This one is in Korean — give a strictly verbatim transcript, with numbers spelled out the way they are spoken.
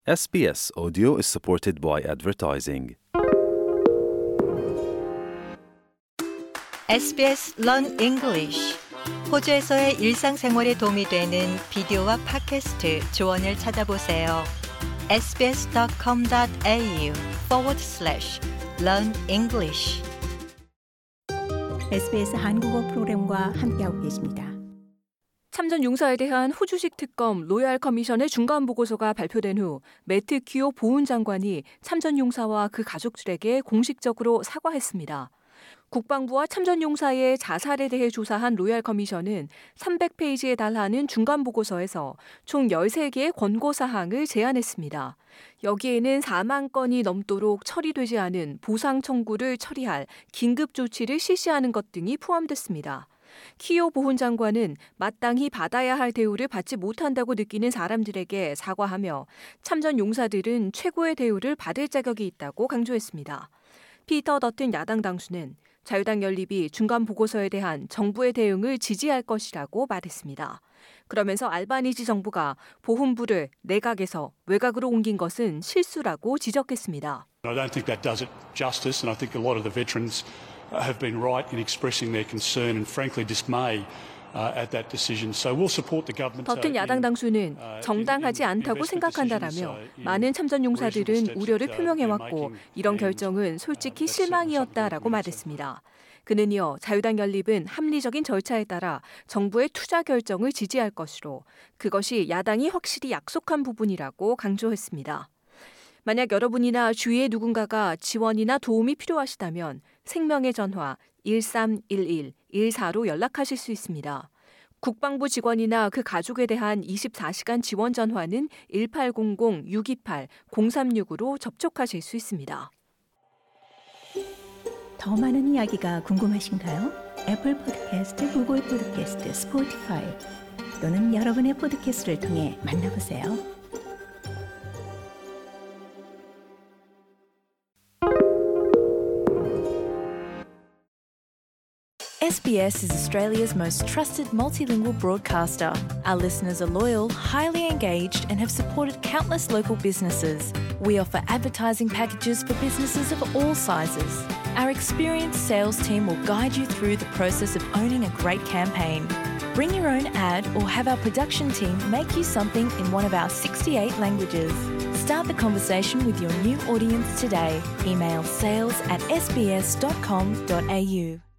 에스비에스 Audio is supported by advertising. 에스비에스 Learn English. 호주에서의 일상생활에 도움이 되는 비디오와 팟캐스트 조언을 찾아보세요. sbs.com.au forward slash learn English. 에스비에스 한국어 프로그램과 함께하고 계십니다. 참전 용사에 대한 호주식 특검 로얄 커미션의 중간 보고서가 발표된 후 매트 퀴오 보훈 장관이 참전 용사와 그 가족들에게 공식적으로 사과했습니다. 국방부와 참전 용사의 자살에 대해 조사한 로얄 커미션은 삼백 페이지에 달하는 중간 보고서에서 총 열세 개의 권고 사항을 제안했습니다. 여기에는 사만 건이 넘도록 처리되지 않은 보상 청구를 처리할 긴급 조치를 실시하는 것 등이 포함됐습니다. 키오 보훈 장관은 마땅히 받아야 할 대우를 받지 못한다고 느끼는 사람들에게 사과하며 참전 용사들은 최고의 대우를 받을 자격이 있다고 강조했습니다. 피터 더튼 야당 당수는 자유당 연립이 중간 보고서에 대한 정부의 대응을 지지할 것이라고 말했습니다. 그러면서 알바니지 정부가 보훈부를 내각에서 외곽으로 옮긴 것은 실수라고 지적했습니다. I don't think that does it justice, and I think a lot of the veterans have been right in expressing their concern and frankly dismay uh, at that decision. So we'll support the government. 더튼 야당 당수는 정당하지 않다고 생각한다라며 많은 참전 용사들은 우려를 표명해왔고 이런 결정은 솔직히 실망이었다라고 말했습니다. 그는 이어 자유당 연립은 합리적인 절차에 따라 정부의 투자 결정을 지지할 것으로 그것이 야당이 확실히 약속한 부분이라고 강조했습니다. 만약 여러분이나 주위의 누군가가 지원이나 도움이 필요하시다면 생명의 전화 일삼일일 일사로 연락하실 수 있습니다. 국방부 직원이나 그 가족에 대한 이십사 시간 지원 전화는 일팔공공 육이팔 공삼육으로 접촉하실 수 있습니다. 더 많은 이야기가 궁금하신가요? 애플 팟캐스트, 구글 팟캐스트, 스포티파이 또는 여러분의 팟캐스트를 통해 만나보세요. S B S is Australia's most trusted multilingual broadcaster. Our listeners are loyal, highly engaged, and have supported countless local businesses. We offer advertising packages for businesses of all sizes. Our experienced sales team will guide you through the process of owning a great campaign. Bring your own ad or have our production team make you something in one of our sixty-eight languages. Start the conversation with your new audience today. Email sales at sbs dot com dot a u.